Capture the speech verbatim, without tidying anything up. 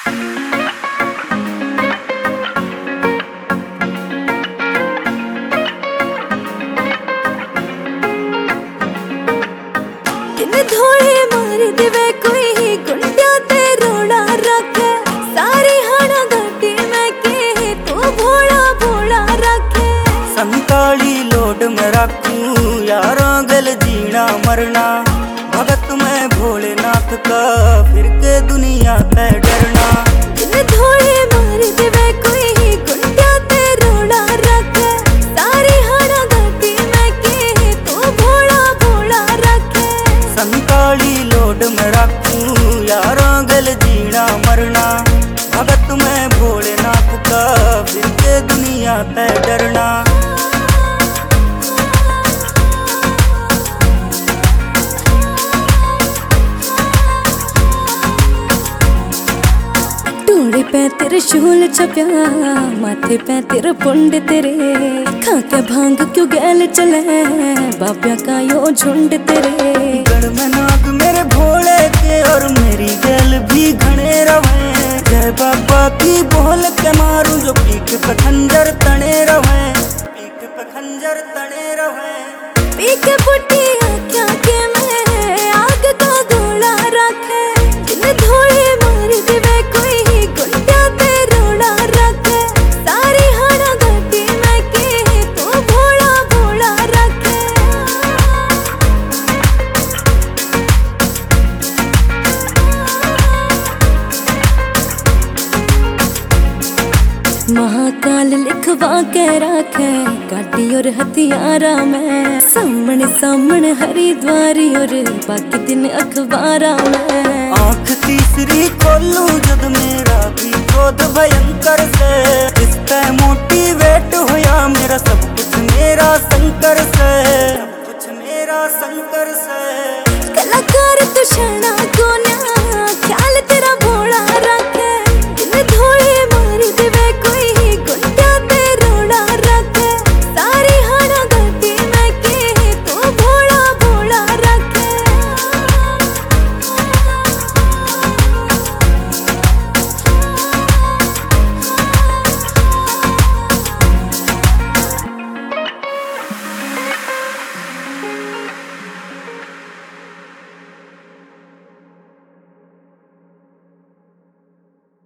धोले मार देवे कोई गुंडिया ते रोड़ा रखे सारी हाना घाटी में के तो भोला भोला रखे। संताली लोड में रखूं यारों गल जीना मरना भगत में भोलेनाथ का फिर के दुनिया पे डरना। धोले मार देवे कोई गुंडिया ते रोड़ा रखे सारी हाना घाटी में के तो भोला भोला रखे। संताली लोड में रखूं यारों गल जीना मरना भगत में भोलेनाथ का फिर के दुनिया पे डरना। टोड़े पे तेरे शूल छप्या माथे पे तेरे पुंड तेरे खा के भांग क्यों गैल चले बाब्या का यो झुंड तेरे। गढ़ में नाग मेरे भोले के और मेरी गैल भी घने रवे जय बाबा की बोल के मारूं जो पीक पे खंजर तने रवे पीक पे खंजर तने रवे। पीक पुटी आख्या के मैं आग का गोला रखे जिन धोले मार देवे कोई गुंडिया ते रोड़ा रखे सारी हाना घाटी में के तो भोला भोला रखे। महाकाल लिखवा के रखे गाड़ी और हथियारा में सामने सामने हरिद्वारी और बाकी दिन अखबारा में। आंख तीसरी खोलूं जब मेरा भी क्रोध भयंकर से इसका मोटिवेट होया मेरा सब कुछ मेरा शंकर से सब कुछ मेरा शंकर से। कलाकार तो शरणा को न्या